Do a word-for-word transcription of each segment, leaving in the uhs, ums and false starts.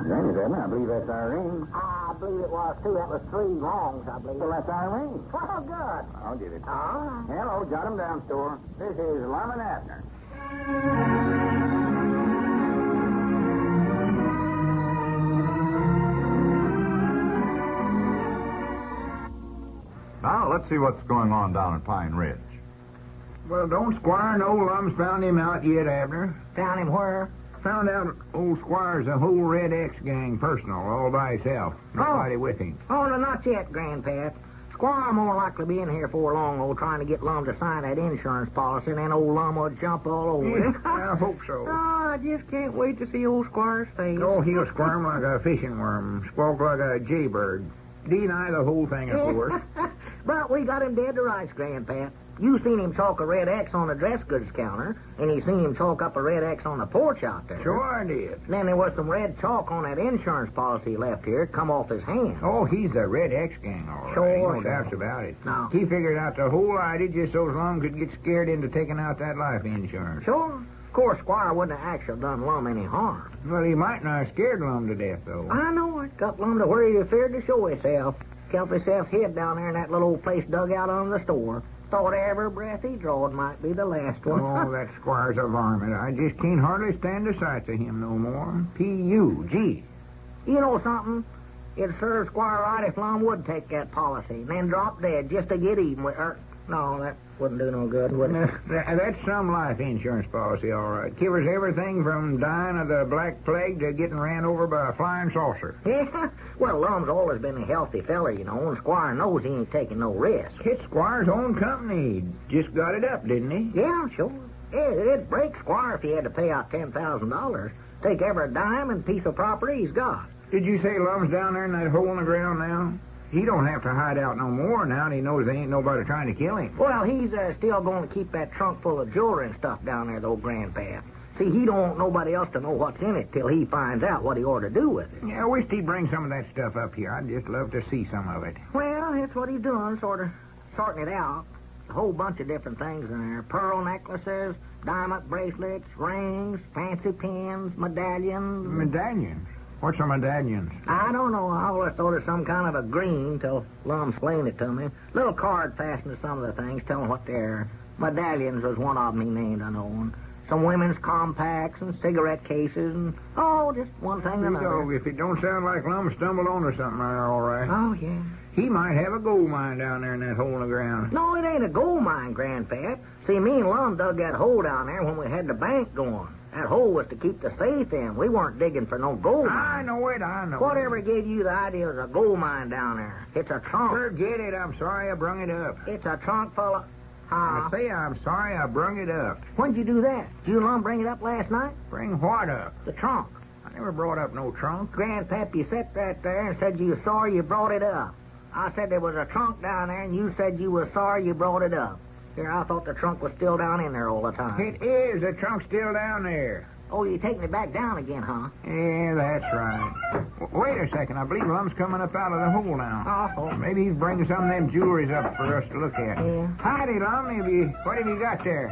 Ring, isn't it? I believe that's our ring. I believe it was, too. That was three longs, I believe. Well, that's our ring. Well, good. I'll get it. All right. Hello, jot 'em down, store. This is Lum and Abner. Now, let's see what's going on down at Pine Ridge. Well, don't Squire know Lum's found him out yet, Abner? Found him where? Found out old Squire's a whole Red X gang personal, all by himself. Nobody Oh. with him. Oh, no, not yet, Grandpap. Squire more likely be in here for long, old trying to get Lum to sign that insurance policy, and then old Lum will jump all over Yeah, him. I hope so. Oh, I just can't wait to see old Squire's face. Oh, he'll squirm like a fishing worm, squawk like a jaybird, deny the whole thing, of course. But we got him dead to rights, Grandpap. You seen him chalk a red X on the dress goods counter, and you seen him chalk up a red X on the porch out there. Sure I did. Then there was some red chalk on that insurance policy he left here, come off his hand. Oh, he's the Red X gang, all right. Sure, No sure. doubts about it. No. He figured out the whole idea just so Lum could get scared into taking out that life insurance. Sure. Of course, Squire wouldn't have actually done Lum any harm. Well, he might not have scared Lum to death, though. I know it. Got Lum to where he feared to show himself. Kept himself hid down there in that little old place dug out under the store. Thought every breath he drawed might be the last one. Oh, that Squire's a varmint. I just can't hardly stand the sight of him no more. P U G You know something? It'd serve Squire right if Lum would take that policy and then drop dead just to get even with her. No, that wouldn't do no good, would it? That's some life insurance policy, all right. Covers everything from dying of the Black Plague to getting ran over by a flying saucer. Yeah, well, Lum's always been a healthy feller, you know, and Squire knows he ain't taking no risk. It's Squire's own company. He just got it up, didn't he? Yeah, sure. Yeah, it'd break Squire if he had to pay out ten thousand dollars. Take every dime and piece of property he's got. Did you say Lum's down there in that hole in the ground now? He don't have to hide out no more now that he knows there ain't nobody trying to kill him. Well, he's uh, still going to keep that trunk full of jewelry and stuff down there, though, Grandpa. See, he don't want nobody else to know what's in it till he finds out what he ought to do with it. Yeah, I wish he'd bring some of that stuff up here. I'd just love to see some of it. Well, that's what he's doing, sort of sorting it out. A whole bunch of different things in there. Pearl necklaces, diamond bracelets, rings, fancy pins, medallions. Medallions? What's a medallions? I don't know. I always thought it was some kind of a green till Lum explained it to me. Little card fastened to some of the things telling what they're. Medallions was one of them he named, I know. And some women's compacts and cigarette cases and, oh, just one thing or You another. know, if it don't sound like Lum stumbled onto something there, all right. Oh, yeah. He might have a gold mine down there in that hole in the ground. No, it ain't a gold mine, Grandpap. See, me and Lum dug that hole down there when we had the bank going. That hole was to keep the safe in. We weren't digging for no gold mine. I know it, I know Whatever it. gave you the idea there's a gold mine down there? It's a trunk. Forget it. I'm sorry I brung it up. It's a trunk full of... I Huh? say I'm sorry I brung it up. When'd you do that? Did you and Lum bring it up last night? Bring what up? The trunk. I never brought up no trunk. Grandpap, you sat right there and said you were sorry you brought it up. I said there was a trunk down there, and you said you were sorry you brought it up. Here, I thought the trunk was still down in there all the time. It is. The trunk's still down there. Oh, you're taking it back down again, huh? Yeah, that's right. W- wait a second. I believe Lum's coming up out of the hole now. Oh, Maybe he's bringing some of them jewelries up for us to look at. Yeah. Howdy, Lum. Have you, what have you got there?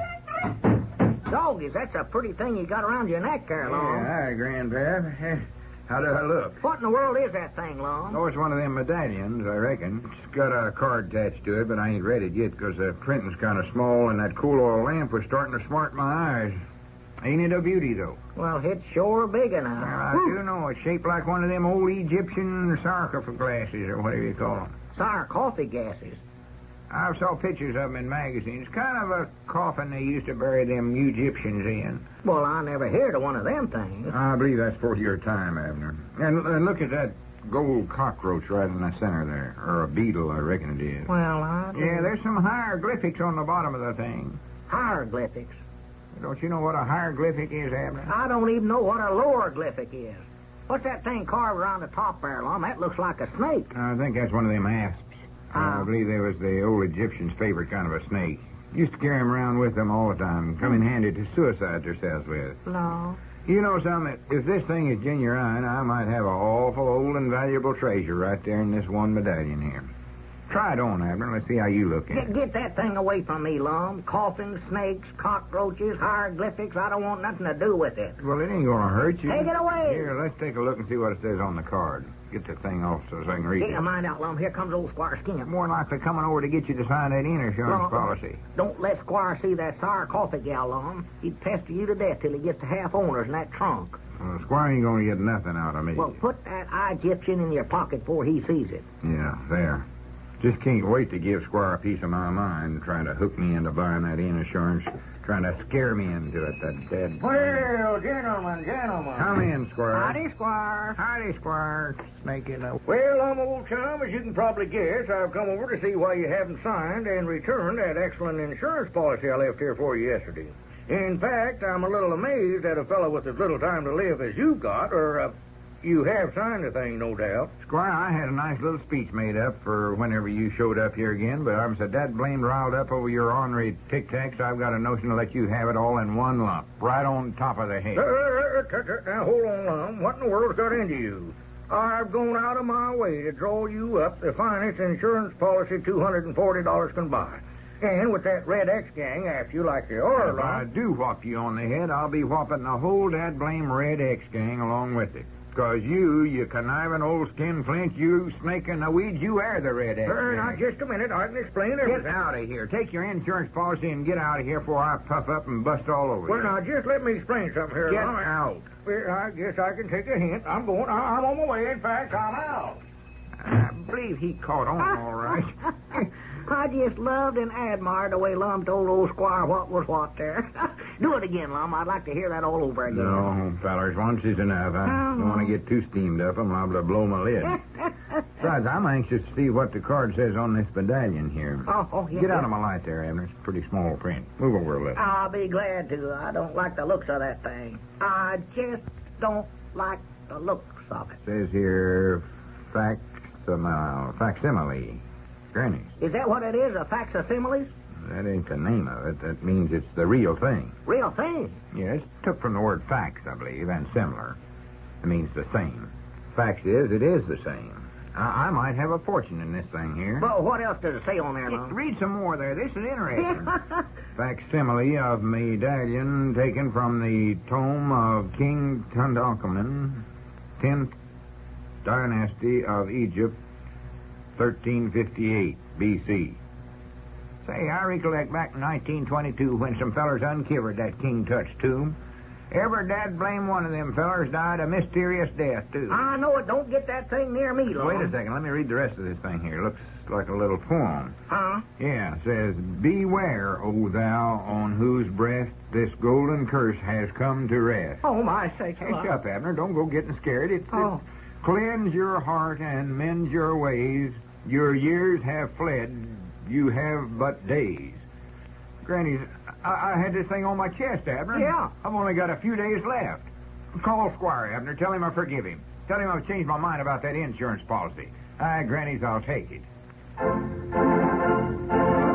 doggies, that's a pretty thing you got around your neck there, Long. Yeah, hi, Grandpap. How do I look? What in the world is that thing, Long? Oh, it's one of them medallions, I reckon. It's got a card attached to it, but I ain't read it yet because the printing's kind of small and that cool oil lamp was starting to smart my eyes. Ain't it a beauty, though? Well, it's sure big enough. Well, I do know. It's shaped like one of them old Egyptian sarcophagus glasses, or whatever you call them. Sour coffee gases. I've saw pictures of them in magazines. Kind of a coffin they used to bury them Egyptians in. Well, I never heard of one of them things. I believe that's for your time, Abner. And, and look at that gold cockroach right in the center there. Or a beetle, I reckon it is. Well, I... Yeah, there's some hieroglyphics on the bottom of the thing. Hieroglyphics. Don't you know what a hieroglyphic is, Abner? I don't even know what a lowerglyphic is. What's that thing carved around the top there, Lum? That looks like a snake. I think that's one of them asps. Ah. I believe they was the old Egyptians' favorite kind of a snake. Used to carry 'em around with them all the time. Come in handy to suicide themselves with. No. You know something? If this thing is genuine, I might have an awful old and valuable treasure right there in this one medallion here. Try it on, Abner. Let's see how you look in Get, it. get that thing away from me, Lum. Coffins, snakes, cockroaches, hieroglyphics. I don't want nothing to do with it. Well, it ain't gonna hurt you. Take it away. Here, let's take a look and see what it says on the card. Get the thing off so I can read Get it. your mind out, Lum. Here comes old Squire Skinner. More likely coming over to get you to sign that insurance Lum, policy. Don't let Squire see that sour coffee gal, Lum. He'd pester you to death till he gets to half owners in that trunk. Well, Squire ain't gonna get nothing out of me. Well, put that Egyptian in your pocket before he sees it. Yeah, there. Just can't wait to give Squire a piece of my mind, trying to hook me into buying that insurance, trying to scare me into it, that dead... Well, gentlemen, gentlemen. Come in, Squire. Howdy, Squire. Howdy, Squire. Snake in the... Well, I'm old chum, as you can probably guess. I've come over to see why you haven't signed and returned that excellent insurance policy I left here for you yesterday. In fact, I'm a little amazed at a fellow with as little time to live as you've got, or uh, you have signed the thing, no doubt. Squire, I had a nice little speech made up for whenever you showed up here again, but I'm so that blamed riled up over your ornery tic-tacs, I've got a notion to let you have it all in one lump, right on top of the head. Uh, uh, uh, uh, now, hold on, Lum. What in the world's got into you? I've gone out of my way to draw you up the finest insurance policy two hundred forty dollars can buy. And with that Red X gang after you like they are, If I Lum. do whop you on the head, I'll be whopping the whole dad blame Red X gang along with it. Because you, you conniving old skinflint, you snake in the weeds, you are the Red X Uh, gang. now, just a minute. I can explain Get everything. out of here. Take your insurance policy and get out of here before I puff up and bust all over Well, you. now, just let me explain something here. Get Lum. out. Well, I guess I can take a hint. I'm going. I- I'm on my way. In fact, I'm out. I believe he caught on all right. I just loved and admired the way Lum told old Squire what was what there. Do it again, Lum. I'd like to hear that all over again. No, fellers, once is enough. I don't want to get too steamed up. I'm liable to blow my lid. Besides, I'm anxious to see what the card says on this medallion here. Oh, oh, yeah. Get out of my light there, Abner. It's pretty small print. Move over a little. I'll be glad to. I don't like the looks of that thing. I just don't like the looks of it. Says here, facsimile. Facsimile. Grannies. Is that what it is, a facsimiles? That ain't the name of it. That means it's the real thing. Real thing. Yes, took from the word fax, I believe, and similar. It means the same. Fact is, it is the same. I, I might have a fortune in this thing here. Well, what else does it say on there, Lum? Read some more there. This is interesting. Facsimile of medallion taken from the tome of King Tutankhamun, tenth dynasty of Egypt, thirteen fifty-eight B C. Say, I recollect back in nineteen twenty-two when some fellers uncovered that King Tut's tomb. Every dad blame one of them fellers died a mysterious death, too. I know it. Don't get that thing near me, Lum. Wait a second. Let me read the rest of this thing here. Looks like a little poem. Huh? Yeah, it says, Beware, O thou, on whose breast this golden curse has come to rest. Oh, my sakes, Hey, Lum. shut up, Abner. Don't go getting scared. It's, Oh. it's cleanse your heart and mend your ways. Your years have fled. You have but days. Granny's, I, I had this thing on my chest, Abner. Yeah. I've only got a few days left. Call Squire, Abner. Tell him I forgive him. Tell him I've changed my mind about that insurance policy. Ah, Granny's, I'll take it.